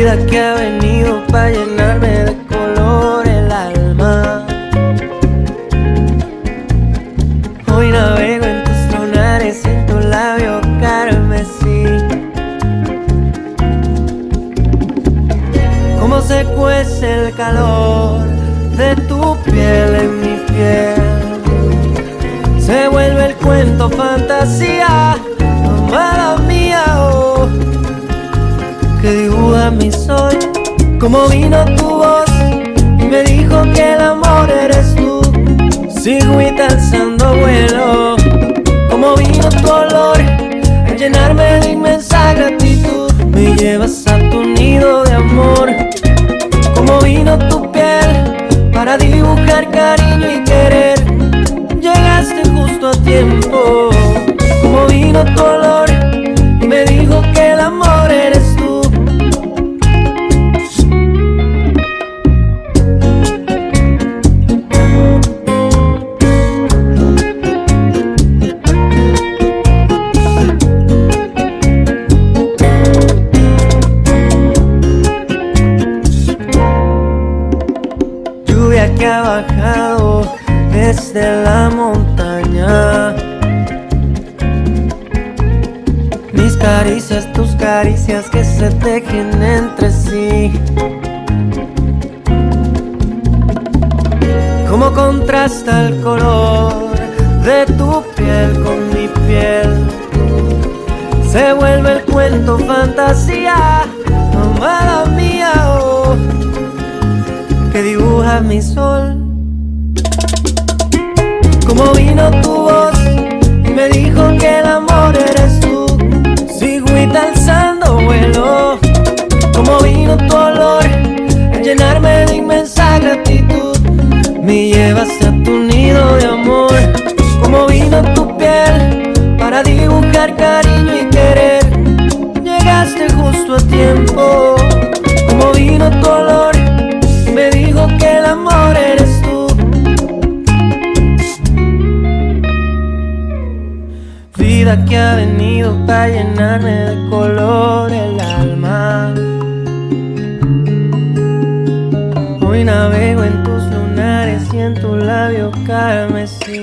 Vida que ha venido para llenarme de color el alma. Hoy navego en tus lunares y en tu labio carmesí. Cómo se cuece el calor de tu piel en mi piel. Se vuelve el cuento fantasía, amada mía, oh, que dibuja mi sol. Como vino tu voz y me dijo que el amor eres tú. Sigo y alzando vuelo. Como vino tu olor a llenarme de inmensa gratitud. Me llevas a tu nido de amor. Como vino tu piel para dibujar cariño y querer. Llegaste justo a tiempo. Como vino tu olor y me dijo que el amor eres tú. Lluvia que ha bajado desde la montaña. Mis caricias, tus caricias que se tejen entre sí. Cómo contrasta el color de tu piel con mi piel. Se vuelve el cuento fantasía, amada mía, oh, que dibuja mi sol. Como vino tu voz y me dijo que el amor eres tú. Sigo y alzando vuelo. Como vino tu olor a llenarme de inmensa gratitud. Me llevaste a tu nido de amor. Como vino tu piel para dibujar cariño y querer. Llegaste justo a tiempo. Como vino tu olor y me dijo que el amor eres tú. Vida que ha venido para llenarme de color el alma. Hoy navego en tus lunares y en tu labio carmesí.